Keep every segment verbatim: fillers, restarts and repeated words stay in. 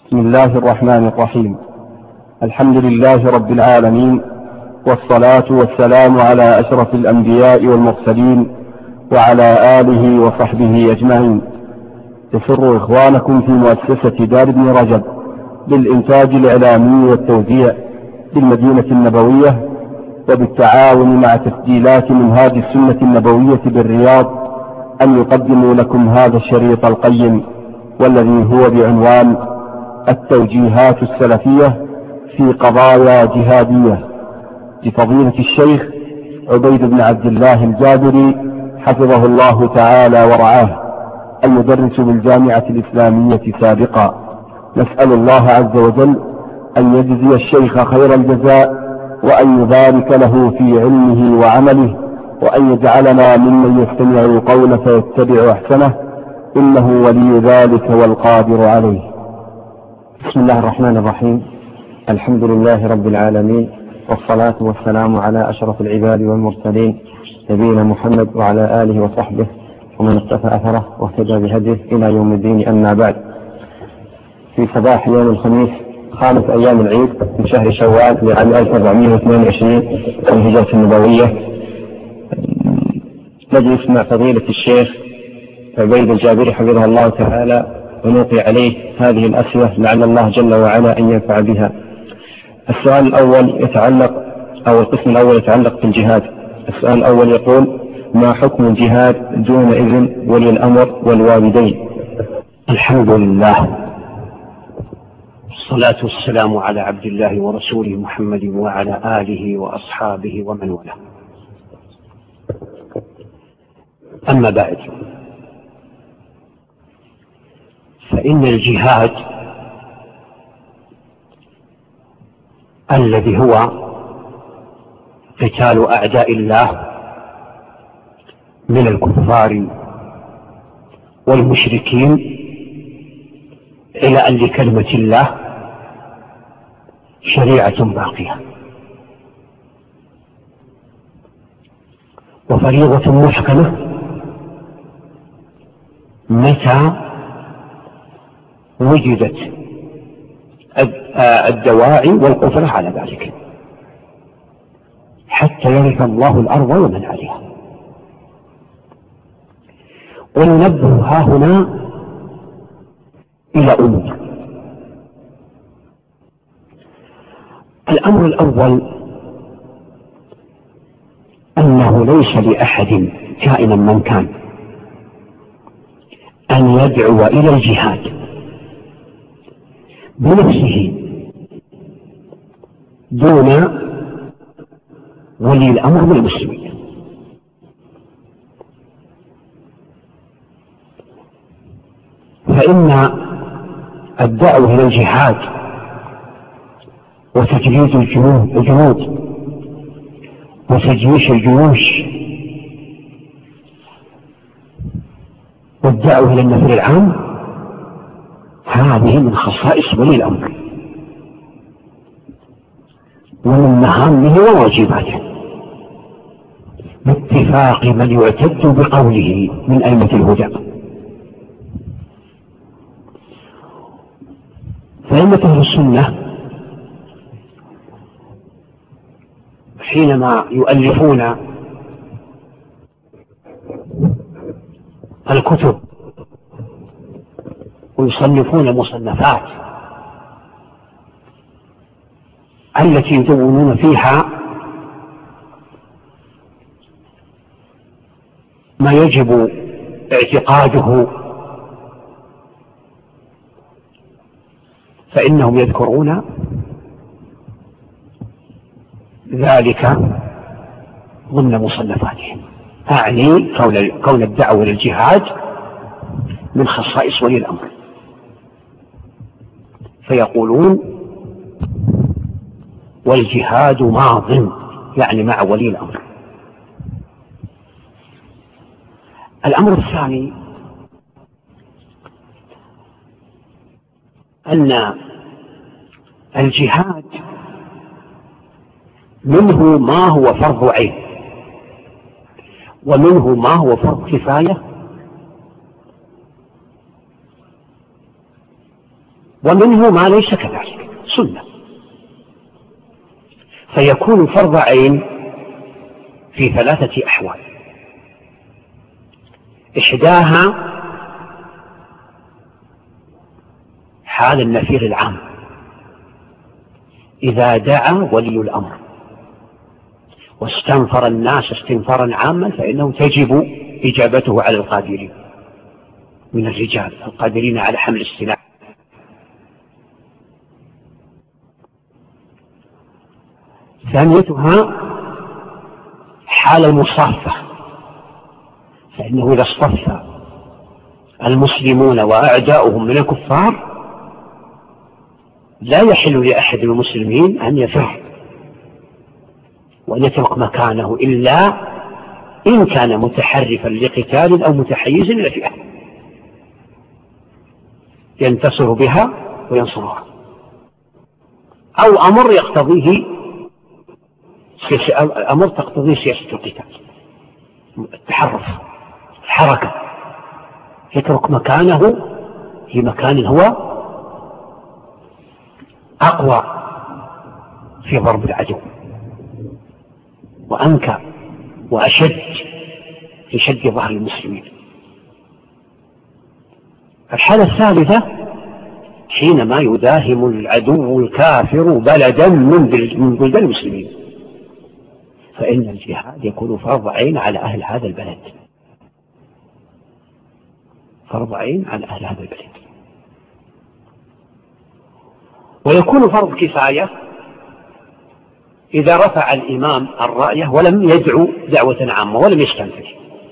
بسم الله الرحمن الرحيم. الحمد لله رب العالمين، والصلاة والسلام على أشرف الأنبياء والمرسلين وعلى آله وصحبه أجمعين. يسر إخوانكم في مؤسسة دار ابن رجب للإنتاج الإعلامي والتوزيع بالمدينة النبوية وبالتعاون مع تسجيلات منهاج السنة النبوية بالرياض أن يقدموا لكم هذا الشريط القيم، والذي هو بعنوان التوجيهات السلفية في قضايا جهادية، لفضيلة الشيخ عبيد بن عبد الله الجابري حفظه الله تعالى ورعاه، المدرس بالجامعة الإسلامية سابقا. نسأل الله عز وجل أن يجزي الشيخ خير الجزاء، وأن يبارك له في علمه وعمله، وأن يجعلنا ممن يستمع القول فيتبع أحسنه، إنه ولي ذلك والقادر عليه. بسم الله الرحمن الرحيم. الحمد لله رب العالمين، والصلاة والسلام على أشرف العباد والمرسلين نبينا محمد وعلى آله وصحبه ومن اقتفى أثره واهتدى بهديه إلى يوم الدين. أما بعد، في صباح يوم الخميس خامس أيام العيد من شهر شوال لعام ألف وأربعمائة واثنين وعشرين من الهجرة النبوية، نجلس مع فضيلة الشيخ عبيد الجابري حفظه الله تعالى ونلقي عليه هذه الأسئلة لعل الله جل وعلا أن ينفع بها. السؤال الأول يتعلق أو القسم الأول يتعلق بالجهاد. السؤال الأول يقول: ما حكم الجهاد دون إذن ولي الأمر والوالدين؟ الحمد لله، والصلاة والسلام على عبد الله ورسوله محمد وعلى آله وأصحابه ومن والاه. أما بعد، فإن الجهاد الذي هو قتال أعداء الله من الكفار والمشركين إلى أن لكلمة الله شريعة باقية وفريضة محكمة متى وجدت الدواعي والقدرة على ذلك، حتى يرث الله الأرض ومن عليها. وننبه ها هنا إلى أمور. الأمر الأول أنه ليس لأحد كائنا من كان أن يدعو إلى الجهاد بنفسه دون ولي الأمر من المسلمين. فإن الدعوة إلى الجهاد وتجهيز الجنود وتجييش الجيوش والدعوة إلى النفر العام هذه من خصائص ولي الأمر ومن مهامه وواجباته باتفاق من يعتد بقوله من أئمة الهدى. فأئمة أهل السنة حينما يؤلفون الكتب ويصنفون المصنفات التي يدونون فيها ما يجب اعتقاده، فإنهم يذكرون ذلك ضمن مصنفاتهم، أعني كون الدعوة للجهاد من خصائص ولي الأمر، فيقولون: والجهاد ماض، يعني مع ولي الأمر. الأمر الثاني أن الجهاد منه ما هو فرض عين ومنه ما هو فرض كفاية ومنه ما ليس كذلك سنة، فيكون فرض عين في ثلاثة أحوال. إحداها حال النفير العام، إذا دعا ولي الأمر واستنفر الناس استنفارا عاما فإنه تجب إجابته على القادرين من الرجال القادرين على حمل السلاح. ثانيتها حال المصافة، فإنه إذا اصطف المسلمون وأعداؤهم من الكفار لا يحل لأحد المسلمين أن يفر وأن يترك مكانه إلا إن كان متحرفا لقتال أو متحيز لفئة ينتصر بها وينصرها، أو أمر يقتضيه أمر تقتضيه سياسة القتال، التحرف، الحركة، يترك مكانه في مكان هو أقوى في ضرب العدو وأنكى وأشد في شد ظهر المسلمين. الحالة الثالثة حينما يداهم العدو الكافر بلدا من بلدان المسلمين، فإن الجهاد يكون فرض عين على أهل هذا البلد، فرض عين على أهل هذا البلد. ويكون فرض كفاية إذا رفع الإمام الراية ولم يدعو دعوة عامة ولم يستنفر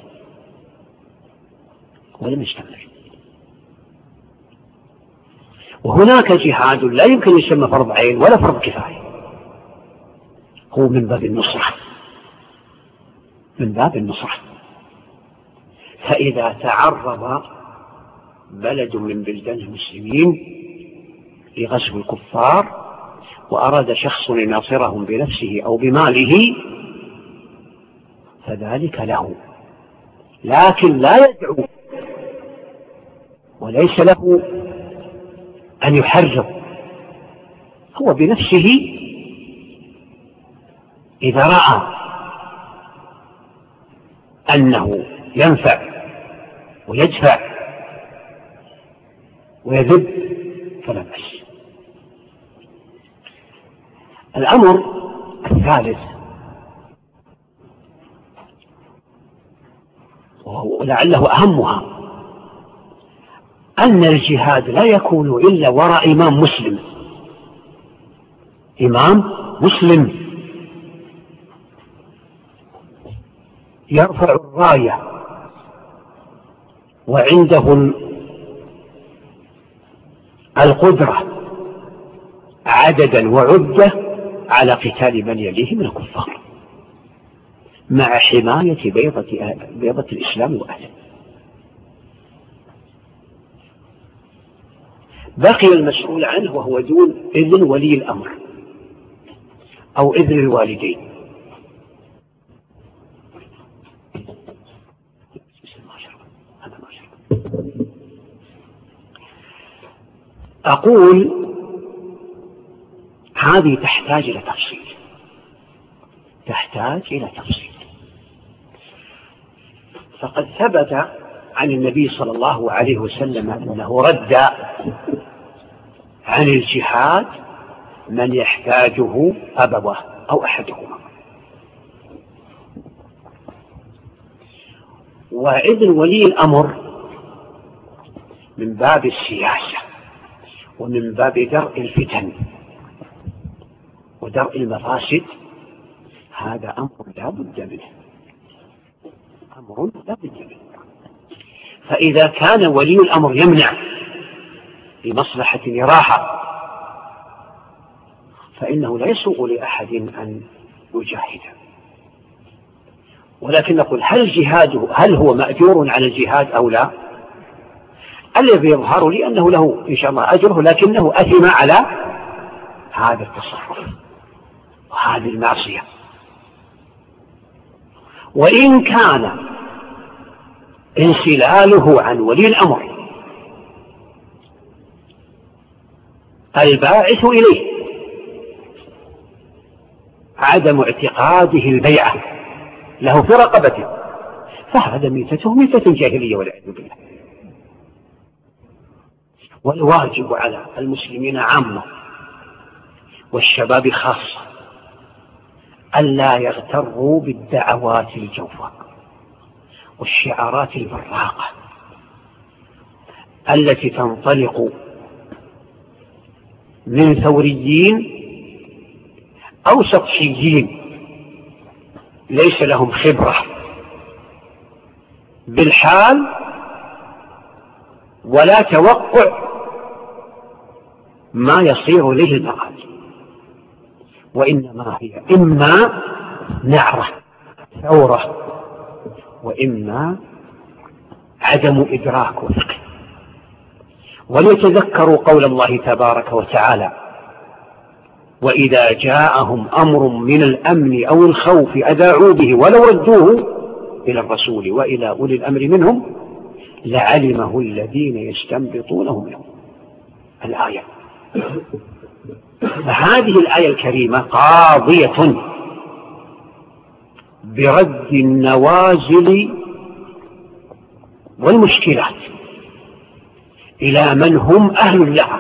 ولم يستنفر وهناك جهاد لا يمكن يسمى فرض عين ولا فرض كفاية، هو من باب النصرة، من باب النصرة. فإذا تعرض بلد من بلدان المسلمين لغزو الكفار وأراد شخص يناصرهم بنفسه أو بماله فذلك له، لكن لا يدعو وليس له أن يحرض، هو بنفسه إذا رأى أنه ينفع ويدفع ويذب فلا بأس. الأمر الثالث ولعله أهمها أن الجهاد لا يكون إلا وراء إمام مسلم، إمام مسلم يرفع الراية وعنده القدرة عددا وعدة على قتال من يليه من الكفار مع حماية بيضة, بيضة الإسلام وأهله. بقي المسؤول عنه وهو دون إذن ولي الأمر أو إذن الوالدين. أقول هذه تحتاج إلى تفصيل، تحتاج إلى تفصيل. فقد ثبت عن النبي صلى الله عليه وسلم أنه رد عن الجهاد من يحتاجه أبوه أو أحدهما. وإذن ولي الأمر من باب السياسة ومن باب درء الفتن ودرء المفاسد، هذا أمر لا بد منه، أمر لا بد منه. فإذا كان ولي الأمر يمنع لمصلحة يراها فإنه لا يسوغ لأحد أن يجاهد. ولكن نقول هل جهاده هل هو مأجور على الجهاد أو لا؟ الذي يظهر لي أنه له إن شاء الله أجره، لكنه أثم على هذا التصرف وهذه المعصية. وإن كان انسلاله عن ولي الأمر الباعث إليه عدم اعتقاده البيعة له في رقبته، فهذا ميتته ميتة جاهلية والعياذ بالله. والواجب على المسلمين عامة والشباب خاصة ألا يغتروا بالدعوات الجوفاء والشعارات البراقة التي تنطلق من ثوريين أو سطحيين ليس لهم خبرة بالحال ولا توقع ما يصير له المآل، وإنما هي إما نعرة ثورة وإما عدم إدراك وفقه. وليتذكروا قول الله تبارك وتعالى: وإذا جاءهم أمر من الأمن أو الخوف أذاعوا به ولو ردوه إلى الرسول وإلى أولي الأمر منهم لعلمه الذين يستنبطونه منهم. الآية. فهذه الآية الكريمة قاضية برد النوازل والمشكلات إلى من هم أهل لها،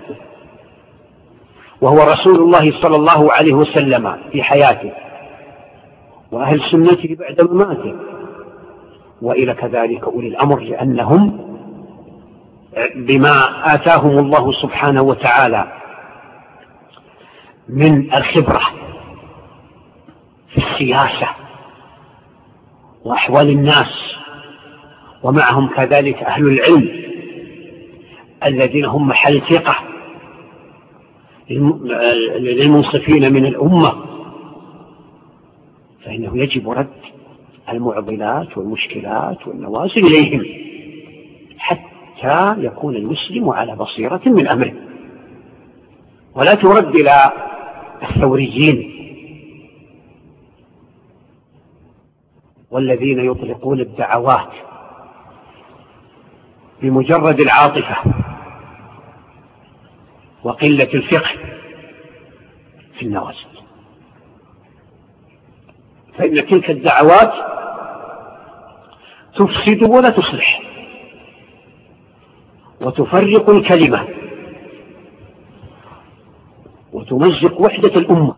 وهو رسول الله صلى الله عليه وسلم في حياته وأهل سنته بعد مماته، وإلى كذلك أولي الأمر، لأنهم بما آتاهم الله سبحانه وتعالى من الخبرة في السياسة وأحوال الناس، ومعهم كذلك أهل العلم الذين هم محل ثقة للمنصفين من الأمة، فإنه يجب رد المعضلات والمشكلات والنوازل إليهم حتى يكون المسلم على بصيرة من أمره، ولا ترد إلى الثوريين والذين يطلقون الدعوات بمجرد العاطفة وقلة الفقه في النوازل، فإن تلك الدعوات تفسد ولا تصلح وتفرق الكلمة وتمزق وحدة الأمة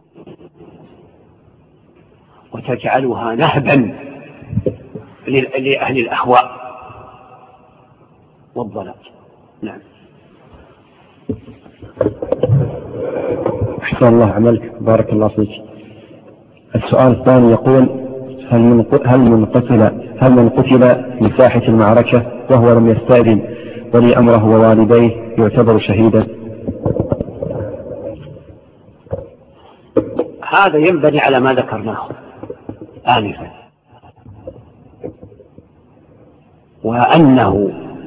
وتجعلها نهبا لأهل الأهواء والضلال. نعم. أحسن الله عملك، بارك الله فيك. السؤال الثاني يقول: هل من هل من قتل هل من قتل في ساحة المعركة وهو لم يستأذن ولي أمره ووالديه يعتبر شهيدا؟ هذا ينبني على ما ذكرناه آنفا، وأنه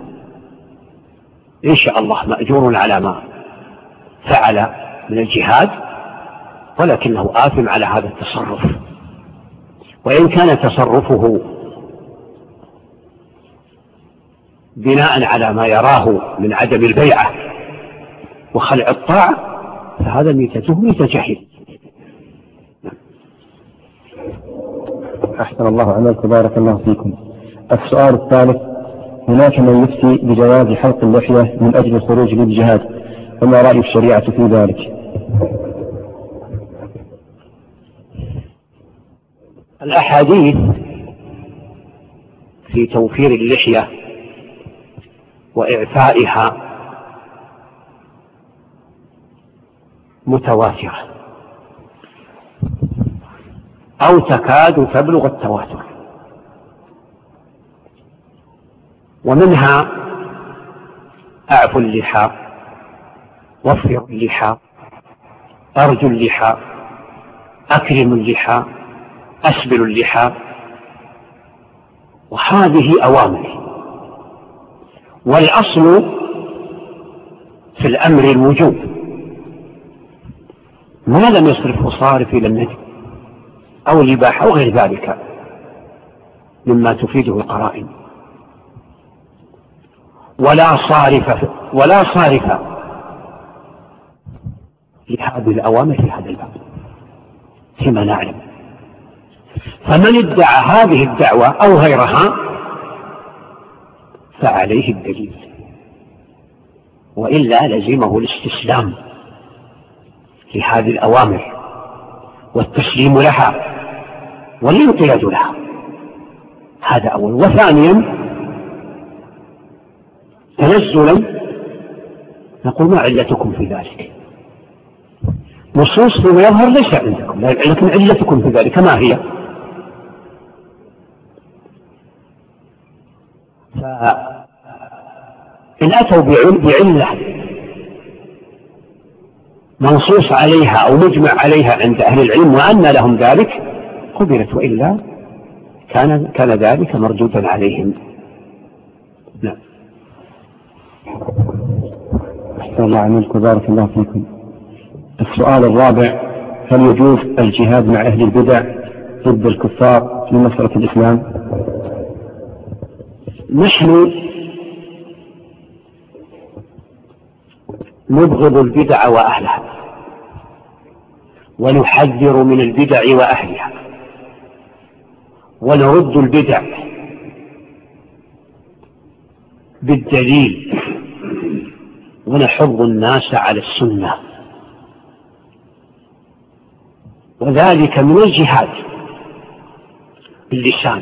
إن شاء الله مأجور على ما فعل من الجهاد، ولكنه آثم على هذا التصرف، وإن كان تصرفه بناء على ما يراه من عدم البيعة وخلع الطاعة فهذا ميتته ميتة جاهل. أحسن الله عملك، بارك الله فيكم. السؤال الثالث: هناك من يفتي بجواز حلق اللحية من أجل الخروج للجهاد، فما رأي الشريعة في ذلك؟ الأحاديث في توفير اللحية وإعفائها متواترة أو تكاد تبلغ التواتر، ومنها أعفوا اللحى، وفروا اللحى، أرجوا اللحى، أكرموا اللحى، أسبلوا اللحى، وهذه أوامر، والأصل في الأمر الوجوب ما لم يصرفه صارف إلى الندب أو الإباحة أو غير ذلك مما تفيده القرائن، ولا صارف ولا صارف لهذه الأوامر في هذا الباب فيما نعلم. فمن ادعى هذه الدعوة أو غيرها فعليه الدليل، وإلا لزمه الاستسلام لهذه الأوامر والتسليم لها والانقياد لها. هذا أول. وثانيا تنزلا نقول ما علتكم في ذلك؟ نصوص فيما يظهر ليس عندكم، لكن علتكم في ذلك ما هي؟ فإن أتوا بعلة منصوص عليها أو مجمع عليها عند أهل العلم وأن لهم ذلك قبلت، وإلا كان, كان ذلك مردودا عليهم. نعم. أحسن الله عليكم وبارك الله فيكم. السؤال الرابع: هل يجوز الجهاد مع أهل البدع ضد الكفار في نصرة الإسلام؟ نحن نبغض البدع وأهلها ونحذر من البدع وأهلها ونرد البدع بالدليل ونحض الناس على السنة، وذلك من الجهاد باللسان.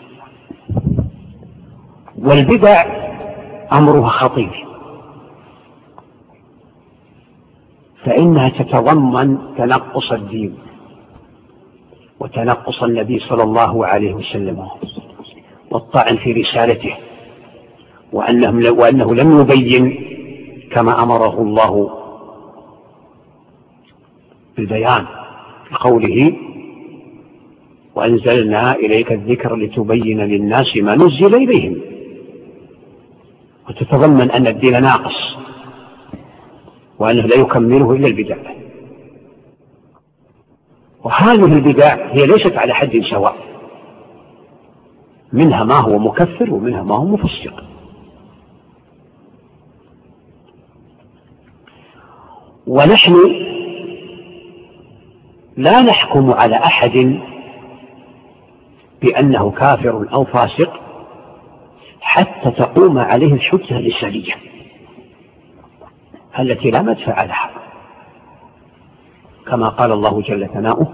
والبدع أمرها خطير، فإنها تتضمن تنقص الدين وتنقص النبي صلى الله عليه وسلم والطعن في رسالته، وأنه لم يبين كما أمره الله بالبيان بقوله: وأنزلنا إليك الذكر لتبين للناس ما نزل إليهم. وتتضمن أن الدين ناقص وأنه لا يكمله إلا البدع. وهذه البدع هي ليست على حد سواء، منها ما هو مكفر ومنها ما هو مفسق. ونحن لا نحكم على أحد بأنه كافر أو فاسق حتى تقوم عليه الحجة الرسالية التي لا مدفع لها، كما قال الله جل ثناؤه: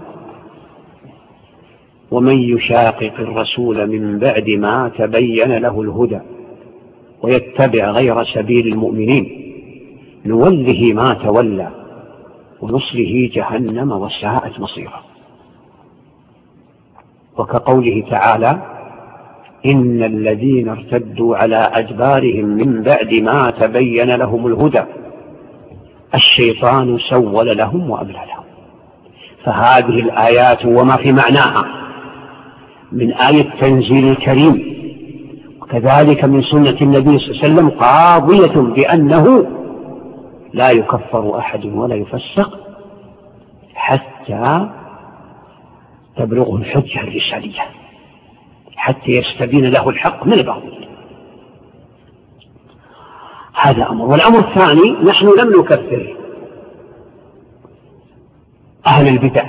ومن يشاقق الرسول من بعد ما تبين له الهدى ويتبع غير سبيل المؤمنين نوله ما تولى ونصله جهنم وساءت مصيرا. وكقوله تعالى: إن الذين ارتدوا على أدبارهم من بعد ما تبين لهم الهدى الشيطان سول لهم وأملى لهم. فهذه الآيات وما في معناها من آية تنزيل الكريم وكذلك من سنة النبي صلى الله عليه وسلم قاضية بأنه لا يكفر أحد ولا يفسق حتى تبلغه الحجة الرسالية، حتى يستبين له الحق من الباطل. هذا أمر. والأمر الثاني: نحن لم نكفر أهل البدع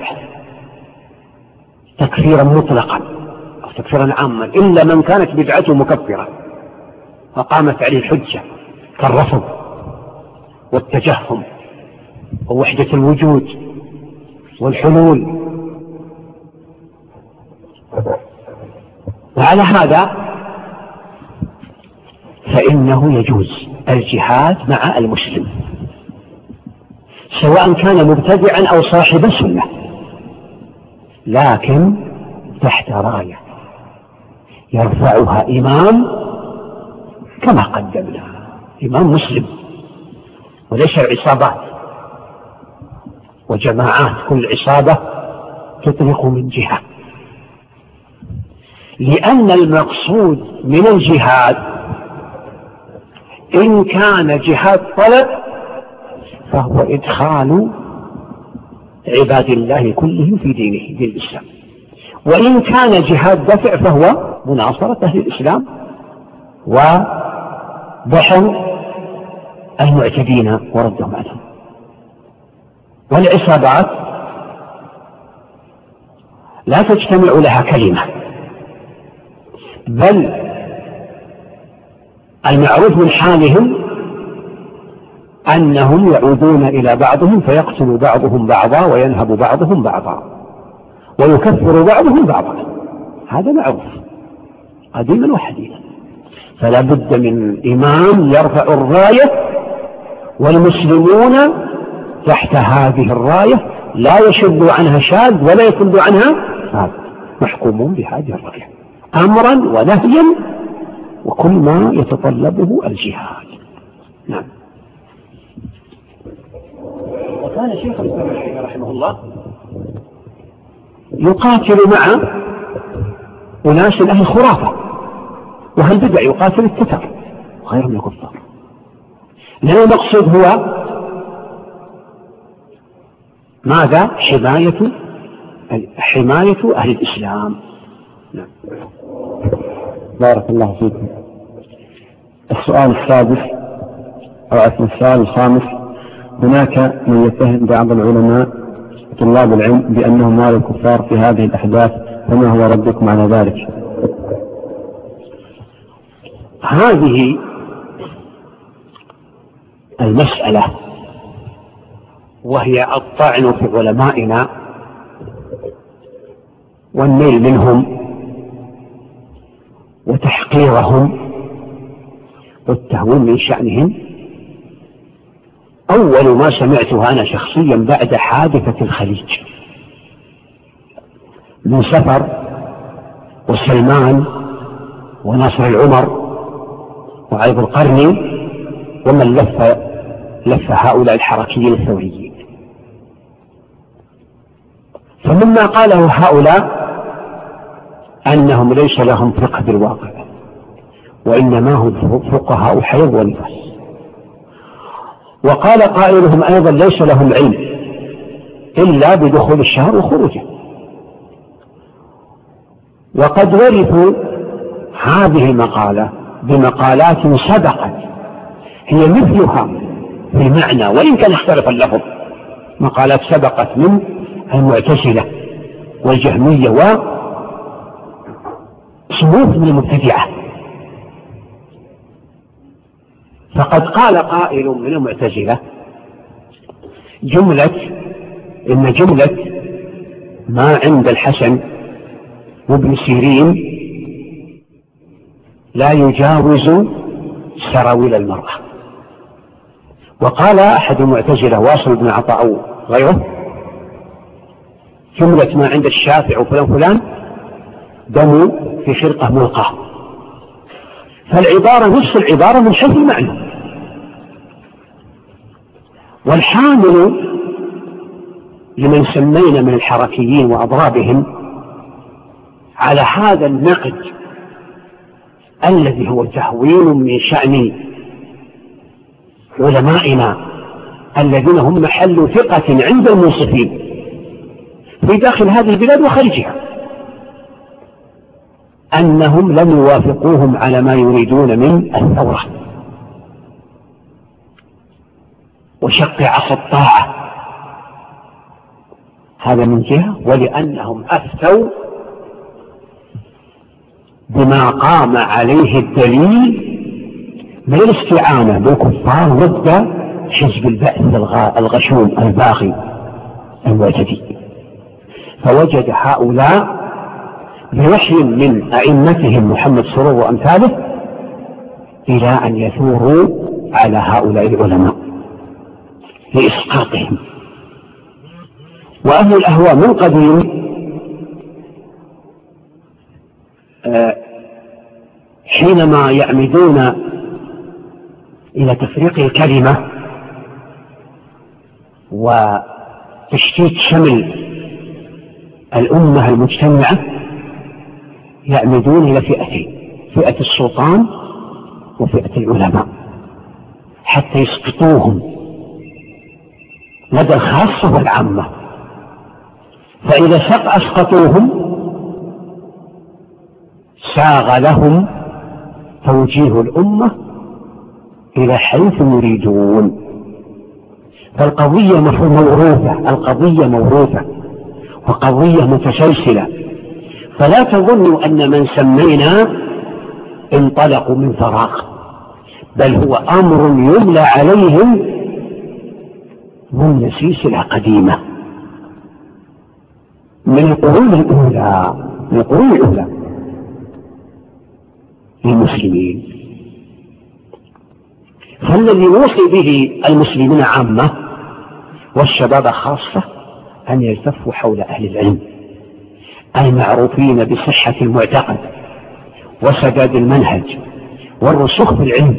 تكفيرا مطلقا أو تكفيرا عاما إلا من كانت بدعته مكفرة فقامت عليه الحجة، كالرفض والتجهم ووحدة الوجود والحلول. وعلى هذا فإنه يجوز الجهاد مع المسلم سواء كان مبتدعا أو صاحب سنة، لكن تحت راية يرفعها إمام كما قدمنا، إمام مسلم، وليس العصابات وجماعات كل عصابة تطلق من جهة. لأن المقصود من الجهاد إن كان جهاد طلب فهو إدخال عباد الله كلهم في دينه دين الإسلام، وإن كان جهاد دفع فهو مناصرة أهل الإسلام ودحر المعتدين وردهم عنهم. والعصابات لا تجتمع لها كلمة، بل المعروف من حالهم أنهم يعودون إلى بعضهم فيقتل بعضهم بعضا وينهب بعضهم بعضا ويكفر بعضهم بعضا، هذا معروف قديما وحديثا. فلا بد من إمام يرفع الراية والمسلمون تحت هذه الراية لا يشد عنها شاذ ولا يكد عنها فاذ، محكومون بهذه الراية أمرا ونهيا وكل ما يتطلبه الجهاد. نعم. وكان شيخ الإسلام رحمه الله يقاتل مع أناس أهل خرافة وهل بدع، يقاتل التتر غير من الكفار، لأن المقصود هو ماذا؟ حماية حماية أهل الإسلام. نعم. بارك الله فيكم. السؤال السادس أو السؤال الخامس: هناك من يتهم بعض العلماء طلاب العلم بأنهم مال الكفار في هذه الأحداث، فما هو ردكم على ذلك؟ هذه المسألة وهي الطعن في علمائنا والنيل منهم وتحقيرهم والتهوين من شأنهم، أول ما سمعته أنا شخصيا بعد حادثة الخليج من سفر وسلمان وناصر العمر وعيب القرني ومن لف لف هؤلاء الحركيين الثوريين. فمما قاله هؤلاء أنهم ليس لهم فقه بالواقع وإنما هم فقهاء حيض ونفاس، وقال قائلهم أيضا ليس لهم علم إلا بدخول الشهر وخروجه، وقد ورثوا هذه المقالة بمقالات سبقت هي مثلها في المعنى وإن كان اختلف اللفظ، مقالات سبقت من المعتزلة والجهمية وصنوف من المبتدعة. فقد قال قائل من المعتزلة جملة إن جملة ما عند الحسن وابن سيرين لا يجاوز سراويل المرأة. وقال أحد المعتزلة واصل بن عطاء أو غيره جملة ما عند الشافع وفلان فلان دم في خرقة ملقاه، فالعبارة نفس العبارة من حيث المعنى. والحامل لمن سمينا من الحركيين وأضرابهم على هذا النقد الذي هو تهوين من شأن علمائنا الذين هم محل ثقة عند المنصفين في داخل هذه البلاد وخارجها، أنهم لم يوافقوهم على ما يريدون من الثورة وشق عصا الطاعة، هذا من جهة، ولأنهم أفتوا بما قام عليه الدليل من الاستعانة بالكفار ضد حزب البعث الغشوم الباغي المعتدي. فوجد هؤلاء بوحي من أئمتهم محمد سرور وأمثاله إلى أن يثوروا على هؤلاء العلماء لإسقاطهم. وأهل الأهواء من قديم حينما يعمدون إلى تفريق الكلمة وتشتيت شمل الأمة المجتمعة يعمدون إلى فئتين: فئة السلطان وفئة العلماء، حتى يسقطوهم لدى الخاصة والعامة. فإذا أسقطوهم ساغ لهم توجيه الأمة إلى حيث يريدون، فالقضية مفهوم موروثة، القضية موروثة وقضية متسلسلة، فلا تظنوا أن من سمينا انطلقوا من فراغ، بل هو أمر يملى عليهم من سلسلة قديمة من القرون الأولى من القرون الأولى للمسلمين. فالذي نوصي به المسلمين عامة والشباب خاصة أن يلتفوا حول أهل العلم المعروفين بصحة المعتقد وسداد المنهج والرسوخ في العلم،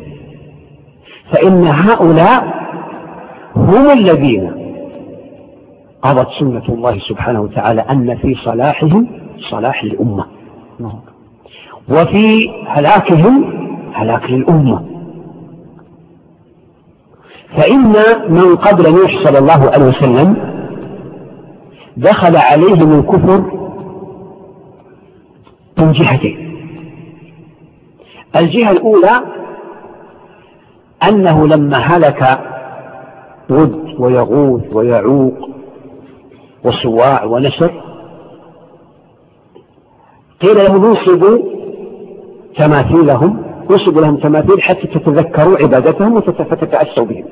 فإن هؤلاء هم الذين قضت سنة الله سبحانه وتعالى أن في صلاحهم صلاح للأمة وفي هلاكهم هلاك للأمة. فإن من قبل نوح صلى الله عليه وسلم دخل عليهم الكفر من جهتين. الجهة الأولى أنه لما هلك ود ويغوث ويعوق وسواع ونسر قيل لهم ننصبوا تماثيلهم ننصب لهم تماثيل حتى تتذكروا عبادتهم وتتأسوا بهم.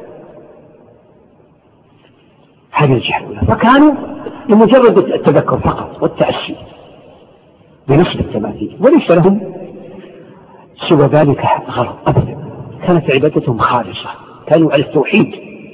هذه الجهة الأولى، فكانوا لمجرد التذكر فقط والتأسي بنصب التماثيل وليس لهم سوى ذلك غرض أبدا، كانت عبادتهم خالصة، كانوا على التوحيد.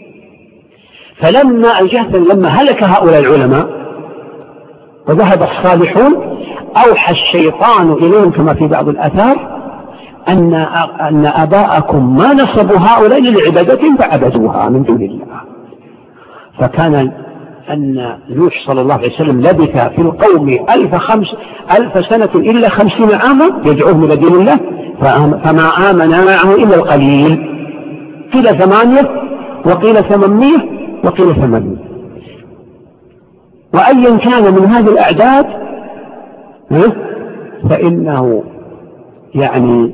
فلما الجهة لما هلك هؤلاء العلماء وذهب الصالحون أوحى الشيطان إليهم كما في بعض الآثار أن أن آباءكم ما نصبوا هؤلاء لعبادتهم فعبدوها من دون الله. فكان أن نوح صلى الله عليه وسلم لبث في القوم ألف, خمس ألف سنة إلا خمسين عاما يدعوهم إلى دين الله فما آمن معه إلا القليل، قيل ثمانية وقيل ثمانية وقيل ثمانية. وأيا كان من هذه الأعداد فإنه يعني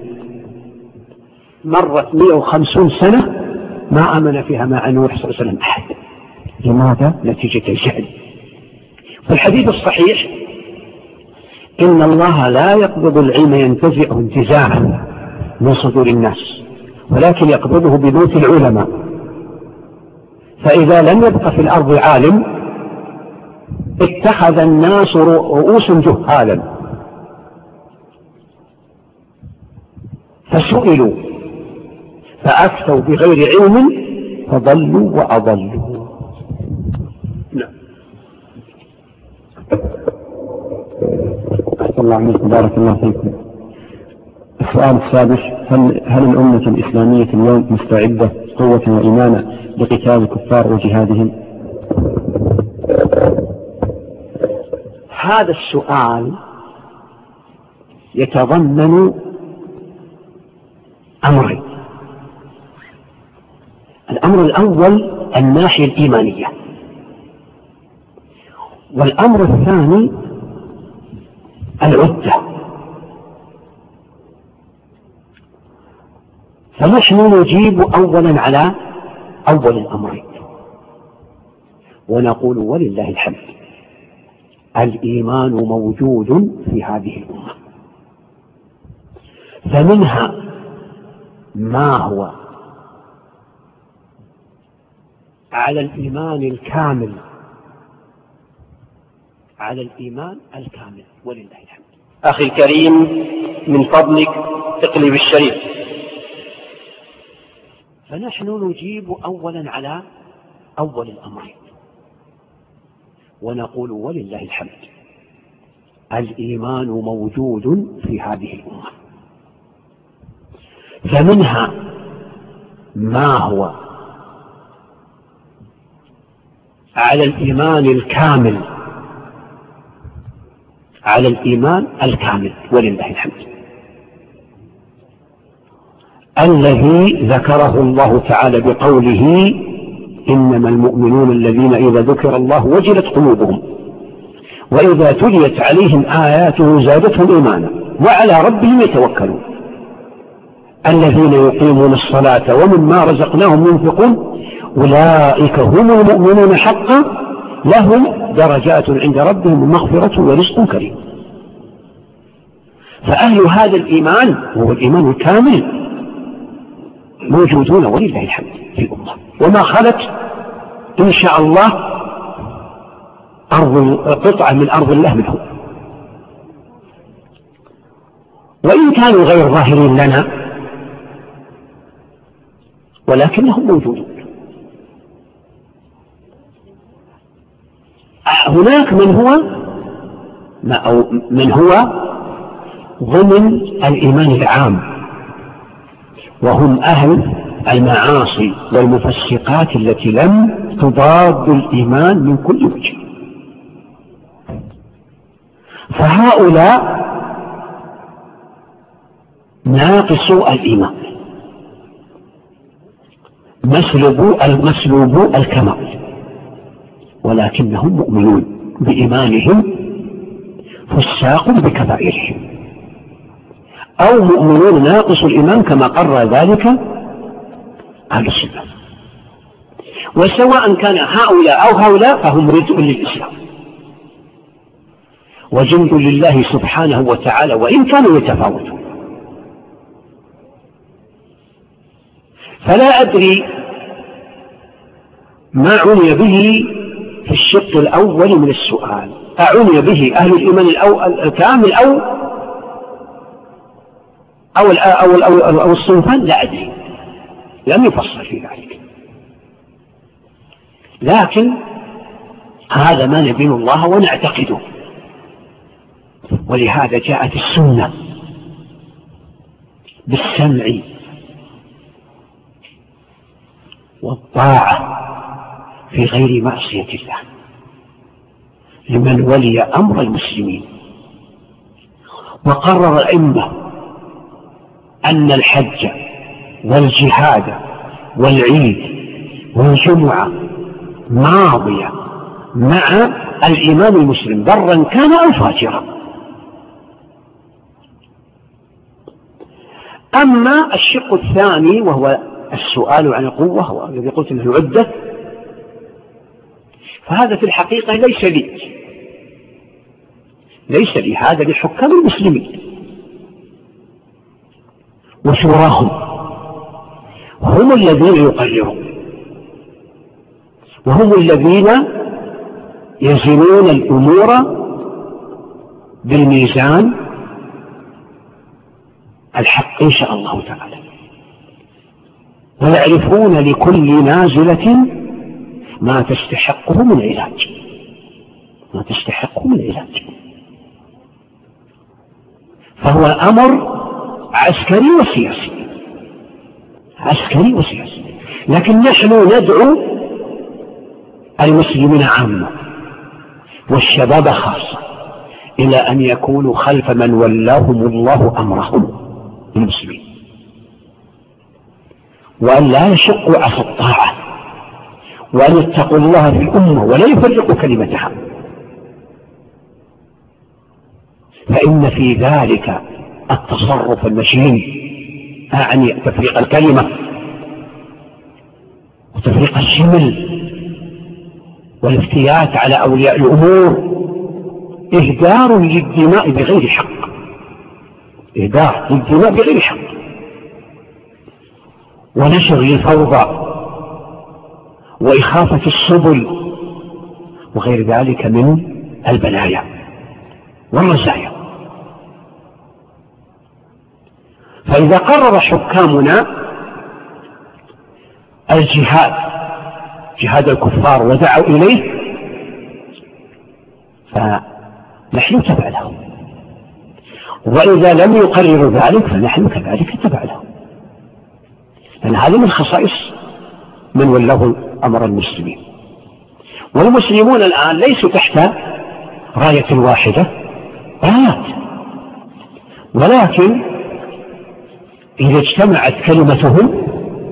مرت مئة وخمسون سنة ما آمن فيها مع نوح صلى الله عليه وسلم أحد. لماذا؟ نتيجة الجهل. في الحديث الصحيح إن الله لا يقبض العلم ينتزعه انتزاعا من صدور الناس ولكن يقبضه بموت العلماء، فإذا لم يبق في الأرض عالم اتخذ الناس رؤوس جهالا فسئلوا فأفتوا بغير علم فضلوا وأضلوا. نعم. أحسن الله عليكم، بارك الله فيكم. السؤال السادس: هل, هل الأمة الإسلامية اليوم مستعدة قوة وإيمانا لقتال الكفار وجهادهم؟ هذا السؤال يتضمن أمرين. الأمر الأول الناحية الإيمانية، والأمر الثاني العدة. فنحن نجيب أولا على أول الأمرين ونقول ولله الحمد الإيمان موجود في هذه الأمة، فمنها ما هو على الإيمان الكامل على الإيمان الكامل ولله الحمد. أخي الكريم، من فضلك اقلب الشريط. فنحن نجيب أولا على أول الأمرين ونقول ولله الحمد الإيمان موجود في هذه الأمة، فمنها ما هو على الإيمان الكامل على الإيمان الكامل ولله الحمد الذي ذكره الله تعالى بقوله إنما المؤمنون الذين إذا ذكر الله وجلت قلوبهم وإذا تليت عليهم آياته زادتهم إيمانا وعلى ربهم يتوكلون الذين يقيمون الصلاة ومما رزقناهم ينفقون أولئك هم المؤمنون حقا لهم درجات عند ربهم ومغفرة ورزق كريم. فأهل هذا الإيمان وهو الإيمان الكامل موجودون ولله الحمد في الأمة، وما خلت إن شاء الله أرض قطعة من أرض الله منهم، وإن كانوا غير ظاهرين لنا ولكنهم موجودون. هناك من هو ما أو من هو ضمن الإيمان العام، وهم أهل المعاصي والمفسقات التي لم تضاد الإيمان من كل وجه. فهؤلاء ناقصوا الإيمان، مسلوبوا المسلوبوا الكمال، ولكنهم مؤمنون بإيمانهم فساق بكبائرهم، أو مؤمنون ناقص الإيمان كما قرر ذلك أهل السنة. وسواء كان هؤلاء أو هؤلاء فهم ردء للإسلام وجند لله سبحانه وتعالى، وإن كانوا يتفاوتون. فلا أدري ما عني به في الشق الأول من السؤال، أعني به أهل الإيمان الكامل أو أو أو أو, أو, أو الصنفان، لا أدري، لم يفصل في ذلك، لكن هذا ما ندين الله ونعتقده. ولهذا جاءت السنة بالسمع والطاعة في غير معصية الله لمن ولي أمر المسلمين. وقرر الأئمة أن الحج والجهاد والعيد والجمعة ماضية مع الإمام المسلم برا كان أو فاجرا. أما الشق الثاني وهو السؤال عن القوة والذي قلت أنه عدة، فهذا في الحقيقة ليس لي ليس لي هذا لحكام المسلمين وشوراهم، هم الذين يقررون، وهم الذين يزنون الأمور بالميزان الحق إن شاء الله تعالى، ويعرفون لكل نازلة ما تستحقه من علاج ما تستحقه من علاج. فهو أمر عسكري وسياسي عسكري وسياسي لكن نحن ندعو المسلمين عامة والشباب خاصة إلى أن يكونوا خلف من ولاهم الله أمرهم المسلمين، وأن لا يشقوا عصا الطاعة، وأن يتقوا الله في الأمة ولا يفرقوا كلمتها، فإن في ذلك التصرف المشين، أعني تفريق الكلمة وتفريق الشمل والافتيات على أولياء الأمور، إهدار للدماء بغير حق إهدار للدماء بغير حق ونشر للفوضى وإخافة السبل وغير ذلك من البلايا والرزايا. فإذا قرر حكامنا الجهاد جهاد الكفار ودعوا إليه فنحن تبع لهم، وإذا لم يقرروا ذلك فنحن كذلك تبع لهم، لأن هذه من خصائص من وله أمر المسلمين. والمسلمون الآن ليسوا تحت راية واحدة رايات، ولكن إذا اجتمعت كلمتهم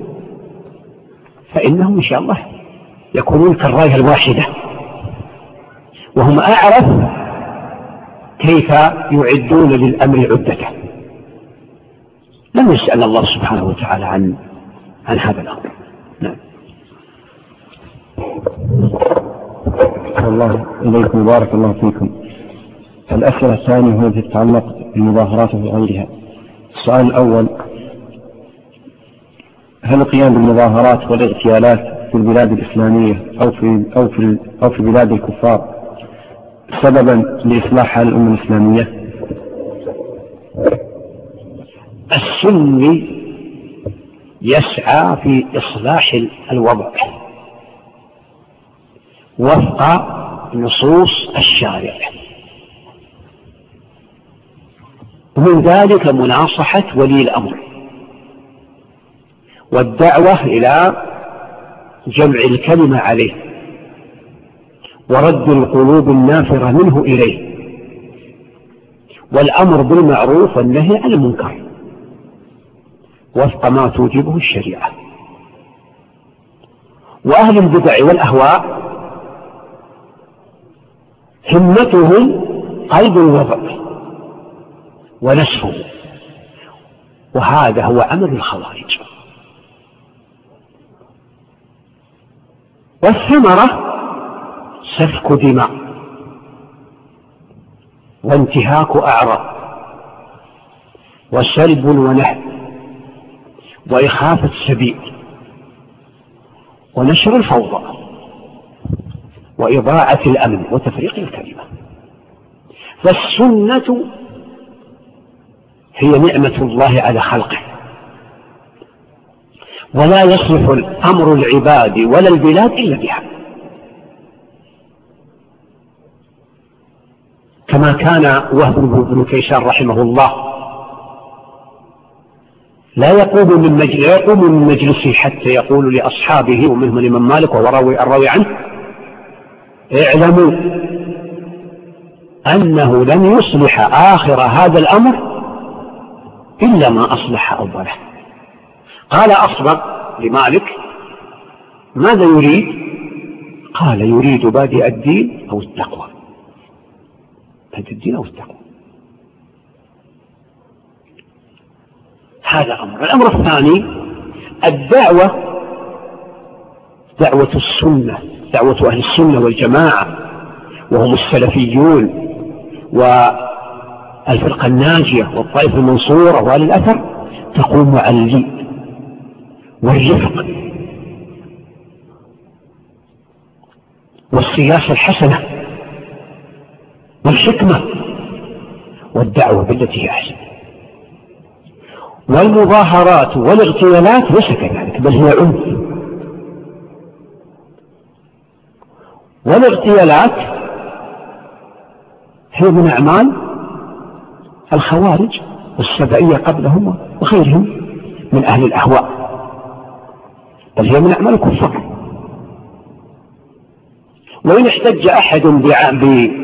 فإنهم إن شاء الله يكونون كالراية الواحدة، وهم أعرف كيف يعدون للأمر عدته. لم يسأل الله سبحانه وتعالى عن عن هذا الأمر. نعم. الله إليكم وبارك الله فيكم. الأسئلة الثانية هي تتعلق بالمظاهرات وغيرها. السؤال الأول: هل القيام بالمظاهرات والاغتيالات في البلاد الإسلامية أو في أو في أو في بلاد الكفار سببا لإصلاح حال الأمة الإسلامية؟ السني يسعى في إصلاح الوضع وفق نصوص الشارع، ومن ذلك مناصحة ولي الأمر والدعوة إلى جمع الكلمة عليه ورد القلوب النافرة منه إليه، والأمر بالمعروف والنهي عن المنكر وفق ما توجبه الشريعة. وأهل البدع والأهواء همتهم قلب الوضع ونسفه، وهذا هو عمل الخوارج. والثمرة سفك دماء وانتهاك أعراض وسلب ونهب وإخافة سبيل ونشر الفوضى وإضاعة الأمن وتفريق الكلمة. فالسنة هي نعمة الله على خلقه، ولا يصلح الأمر العباد ولا البلاد إلا بها، كما كان وهب بن كيسان رحمه الله لا يقوم من مجلس يقوم من مجلسه حتى يقول لأصحابه ومنهم الإمام مالك وراوي الراوي عنه: اعلموا أنه لن يصلح آخر هذا الأمر إلا ما أصلح أوله. قال أصبغ لمالك: ماذا يريد؟ قال: يريد بادئ الدين أو التقوى. بادئ الدين أو التقوى. هذا أمر. الأمر الثاني الدعوة، دعوة السنة، دعوة أهل السنة والجماعة وهم السلفيون والفرقة الناجية والطائفة المنصورة وآل الأثر، تقوم على اللين والرفق والسياسة الحسنة والحكمة والدعوة بالتي هي أحسن. والمظاهرات والاغتيالات ليس كذلك، بل هي عنف. والاغتيالات هي من أعمال الخوارج والسبعية قبلهم وغيرهم من أهل الأهواء، بل هي من أعمال الكفار. وإن احتج أحد بأمر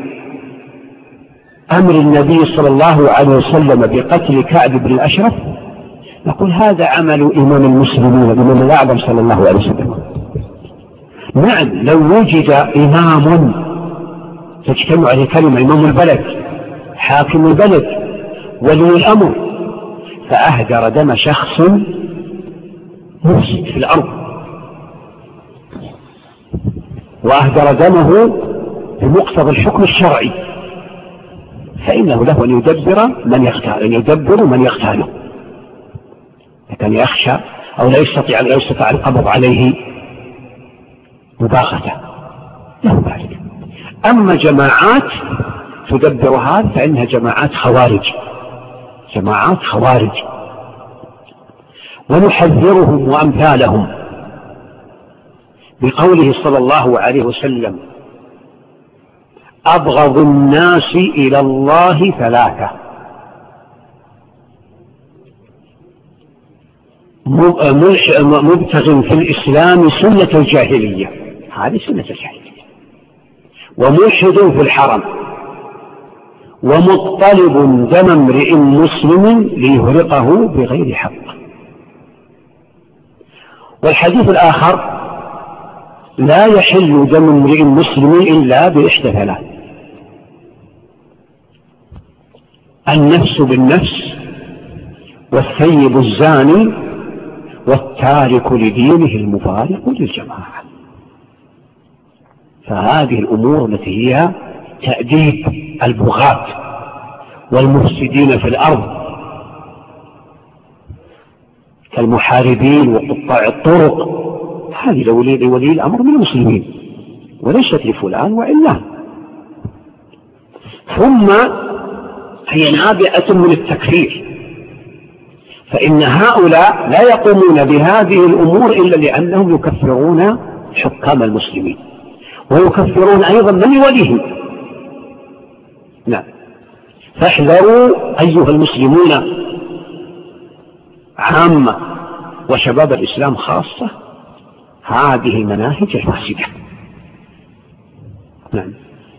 النبي صلى الله عليه وسلم بقتل كعب بن الأشرف، نقول هذا عمل إمام المسلمين الإمام الأعظم صلى الله عليه وسلم. نعم، لو وجد إمام تجتمع عليه كلمة، إمام البلد، حاكم البلد، ولي الأمر، فأهدر دم شخص مفسد في الأرض وأهدر دمه بمقتضى الحكم الشرعي، فإنه له أن يدبر من يختار، أن يدبر من يختاره، لكن يخشى أو لا يستطيع لا يستطيع القبض عليه مباغتة له ذلك. أما جماعات تدبر هذا فإنها جماعات خوارج، جماعات خوارج، ونحذرهم وأمثالهم بقوله صلى الله عليه وسلم: أبغض الناس إلى الله ثلاثة: مبتغ في الإسلام سنة الجاهلية، هذه سنة الجاهلية، وملحد في الحرم، ومطلب دم امرئ مسلم ليهرقه بغير حق. والحديث الآخر: لا يحل دم امرئ مسلم إلا بإحدى ثلاث: النفس بالنفس، والثيب الزاني، والتارك لدينه المفارق للجماعة. فهذه الأمور التي هي تأديب البغاة والمفسدين في الأرض كالمحاربين وقطاع الطرق، هذه لولي الأمر من المسلمين وليست لفلان وعلان. ثم هي نابعة من التكفير، فإن هؤلاء لا يقومون بهذه الأمور إلا لأنهم يكفرون حكام المسلمين ويكفرون أيضا من يوليهم. نعم، فاحذروا أيها المسلمون عامة وشباب الإسلام خاصة هذه المناهج الفاسدة. نعم.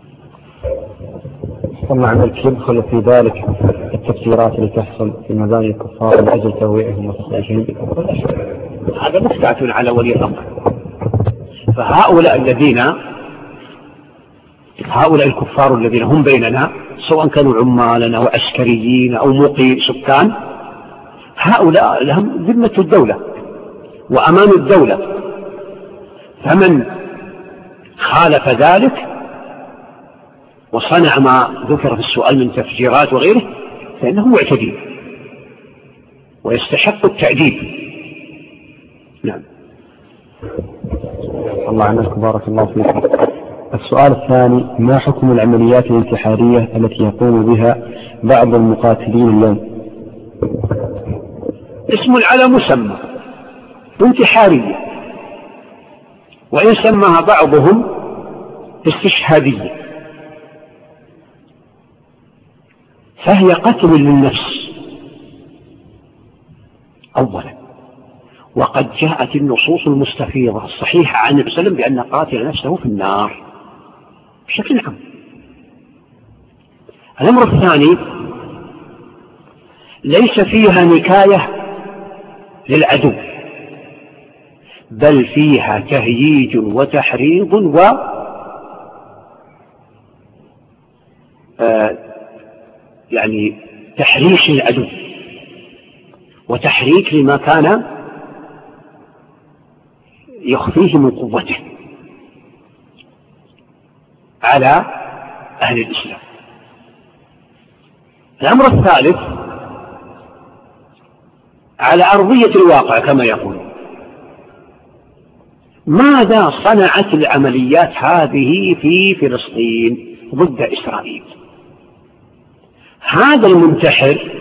ثم عملك يدخل في ذلك التفسيرات اللي تحصل في مباني الكفار لأجل توعيهم وتصحيحهم، هذا مفتعة على ولي الأمر. فهؤلاء الذين هؤلاء الكفار الذين هم بيننا سواء كانوا عمالنا وعسكريين أو مقيم سكان، هؤلاء لهم ذمة الدولة وأمان الدولة، فمن خالف ذلك وصنع ما ذكر في السؤال من تفجيرات وغيره فإنه معتدي ويستحق التأديب. نعم. الله عنك بارك الله فيك. السؤال الثاني: ما حكم العمليات الانتحارية التي يقوم بها بعض المقاتلين اليوم؟ اسم على مسمى انتحارية، وإن سماها بعضهم استشهادية، فهي قتل للنفس أولا، وقد جاءت النصوص المستفيضة الصحيحة عن النبي صلى الله عليه وسلم بأن قاتل نفسه في النار بشكل عام. الأمر الثاني: ليس فيها نكاية للعدو، بل فيها تهييج وتحريض و آه يعني تحريش للعدو وتحريك لما كان يخفيه من قوته على أهل الإسلام. الأمر الثالث: على أرضية الواقع كما يقول، ماذا صنعت العمليات هذه في فلسطين ضد إسرائيل؟ هذا المنتحر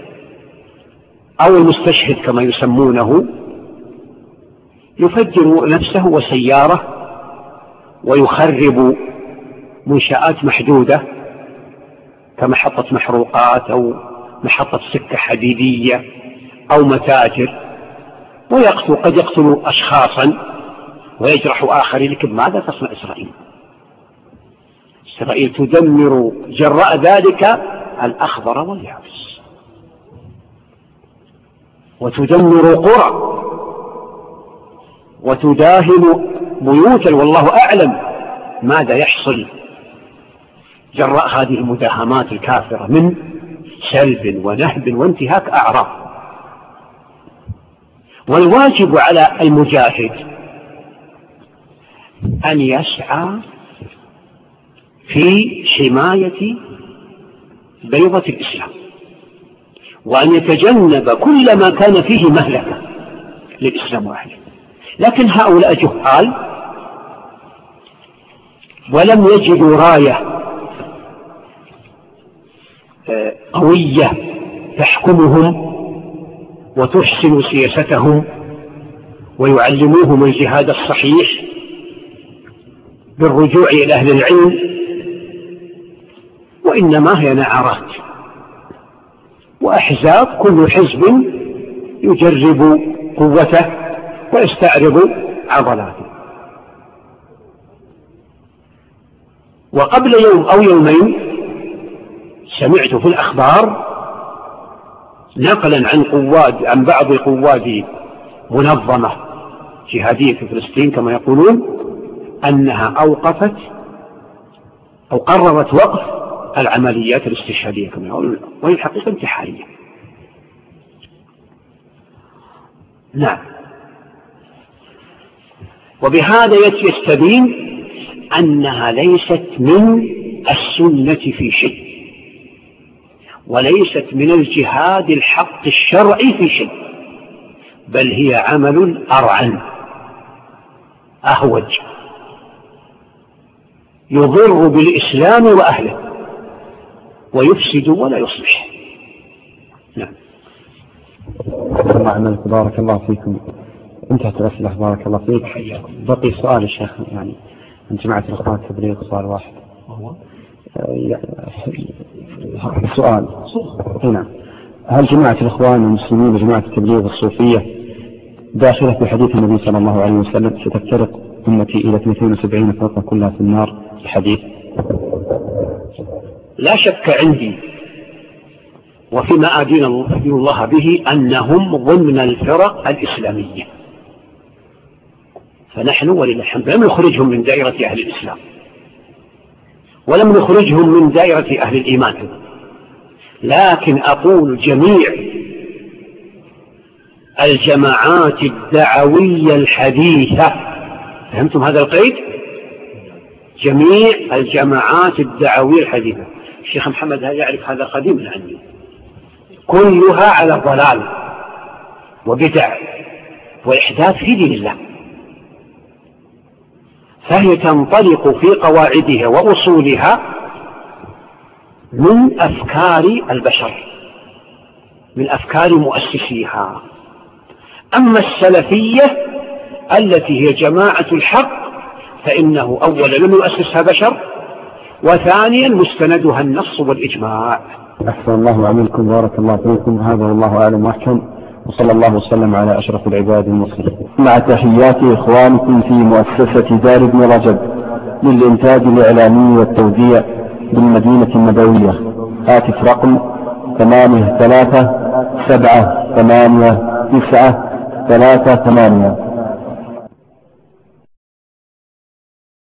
أو المستشهد كما يسمونه يفجر نفسه وسيارة ويخرب منشآت محدودة كمحطة محروقات أو محطة سكة حديدية أو متاجر، ويقتل قد يقتل أشخاصا ويجرح آخرين. لكن ماذا تصنع إسرائيل؟ إسرائيل تدمر جراء ذلك الأخضر واليابس، وتدمر قرى وتداهم بيوتا، والله أعلم ماذا يحصل جراء هذه المداهمات الكافرة من سلب ونهب وانتهاك أعراض. والواجب على المجاهد أن يسعى في حماية بيضة الإسلام، وأن يتجنب كل ما كان فيه مهلكة للإسلام وأهله. لكن هؤلاء جهال ولم يجدوا راية قوية تحكمهم وتحسن سياستهم ويعلموهم الجهاد الصحيح بالرجوع إلى أهل العلم، وإنما هي نعرات وأحزاب، كل حزب يجرب قوته ويستعرض عضلاته. وقبل يوم أو يومين سمعت في الأخبار نقلا عن قواد عن بعض قواد منظمة جهادية في فلسطين كما يقولون أنها أوقفت أو قررت وقف العمليات الاستشهادية كما يقولون، وهي الحقيقة انتحارية. نعم. وبهذا يستبين أنها ليست من السنة في شيء، وليست من الجهاد الحق الشرعي في شيء، بل هي عمل أرعن أهوج يضر بالإسلام وأهله ويفسد ولا يصلح. نعم. الله عملك بارك الله فيكم. انتهت الأسئلة بارك الله فيك. بقي سؤال الشيخ، يعني من جماعة الإخوان التبليغ سؤال واحد. سؤال هنا: هل جماعة الإخوان المسلمين وجماعة التبليغ الصوفية داخلة في حديث النبي صلى الله عليه وسلم ستفترق أمتي إلى اثنتين وسبعين فرقة كلها في النار الحديث؟ لا شك عندي وفيما أدين الله به أنهم ضمن الفرق الإسلامية، فنحن ولله الحمد لم نخرجهم من دائرة أهل الإسلام ولم نخرجهم من دائرة أهل الإيمان، لكن أقول جميع الجماعات الدعوية الحديثة، فهمتم هذا القيد؟ جميع الجماعات الدعوية الحديثة. الشيخ محمد يعرف هذا قديما عني، كلها على ضلال وبدع وإحداث في دين الله، فهي تنطلق في قواعدها وأصولها من أفكار البشر، من أفكار مؤسسيها. أما السلفية التي هي جماعة الحق فإنه أولا لم يؤسسها بشر، وثانيا مستندها النص والإجماع. أحسن الله عملكم بارك الله فيكم. هذا والله أعلم وأحكم، وصلى الله وسلم على أشرف العباد المرسلين. مع تحيات إخوانكم في مؤسسة دار ابن رجب للإنتاج الإعلامي والتوزيع بالمدينة النبوية. هاتف رقم ثمانية ثلاثة سبعة ثمانية تسعة ثلاثة ثمانية.